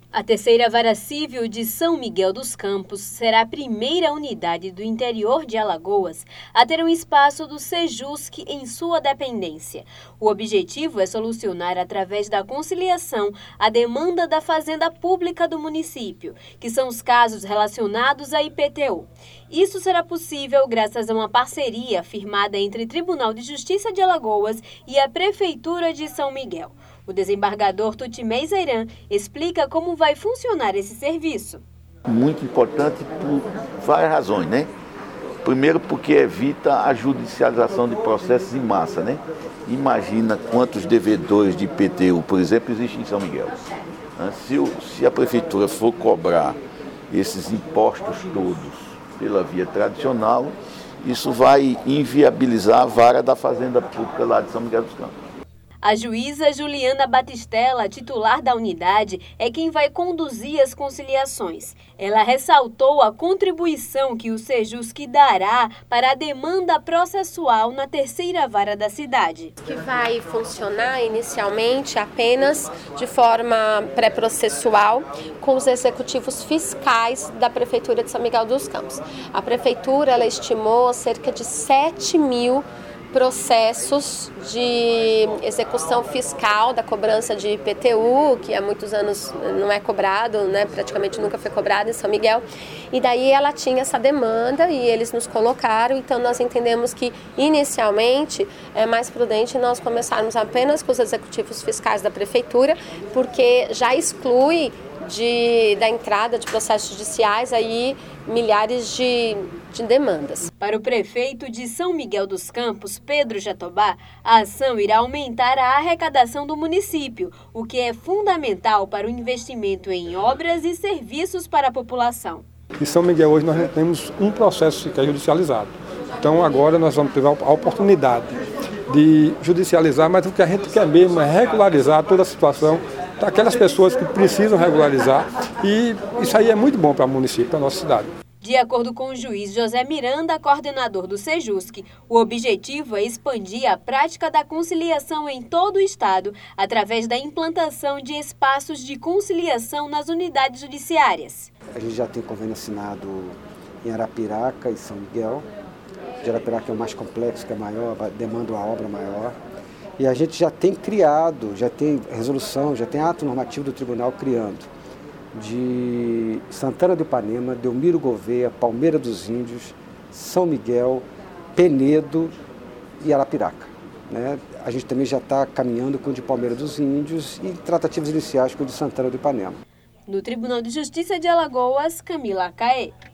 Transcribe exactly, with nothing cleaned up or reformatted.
A terceira Vara Civil de São Miguel dos Campos será a primeira unidade do interior de Alagoas a ter um espaço do Sejusc em sua dependência. O objetivo é solucionar, através da conciliação, a demanda da Fazenda Pública do município, que são os casos relacionados à I P T U. Isso será possível graças a uma parceria firmada entre o Tribunal de Justiça de Alagoas e a Prefeitura de São Miguel. O desembargador Tutimé Zairan explica como vai funcionar esse serviço. Muito importante por várias razões, né? Primeiro, porque evita a judicialização de processos em massa, né? Imagina quantos devedores de I P T U, por exemplo, existem em São Miguel. Se, o, se a prefeitura for cobrar esses impostos todos pela via tradicional, isso vai inviabilizar a vara da Fazenda Pública lá de São Miguel dos Campos. A juíza Juliana Batistella, titular da unidade, é quem vai conduzir as conciliações. Ela ressaltou a contribuição que o Sejusc dará para a demanda processual na terceira vara da cidade. Que vai funcionar inicialmente apenas de forma pré-processual com os executivos fiscais da Prefeitura de São Miguel dos Campos. A Prefeitura ela estimou cerca de sete mil processos de execução fiscal da cobrança de I P T U, que há muitos anos não é cobrado, né, praticamente nunca foi cobrado em São Miguel, e daí ela tinha essa demanda e eles nos colocaram, então nós entendemos que inicialmente é mais prudente nós começarmos apenas com os executivos fiscais da Prefeitura, porque já exclui De, da entrada de processos judiciais aí milhares de, de demandas. Para o prefeito de São Miguel dos Campos, Pedro Jatobá, a ação irá aumentar a arrecadação do município, o que é fundamental para o investimento em obras e serviços para a população. Em São Miguel hoje nós não temos um processo sequer judicializado. Então agora nós vamos ter a oportunidade de judicializar, mas o que a gente quer mesmo é regularizar toda a situação daquelas pessoas que precisam regularizar, e isso aí é muito bom para o município, para a nossa cidade. De acordo com o juiz José Miranda, coordenador do Sejusc, o objetivo é expandir a prática da conciliação em todo o estado através da implantação de espaços de conciliação nas unidades judiciárias. A gente já tem convênio assinado em Arapiraca e São Miguel. De Arapiraca é o mais complexo, que é maior, demanda uma obra maior. E a gente já tem criado, já tem resolução, já tem ato normativo do tribunal criando de Santana do Ipanema, Delmiro Gouveia, Palmeira dos Índios, São Miguel, Penedo e Arapiraca. Né? A gente também já está caminhando com o de Palmeira dos Índios e tratativas iniciais com o de Santana do Ipanema. No Tribunal de Justiça de Alagoas, Camila Caê.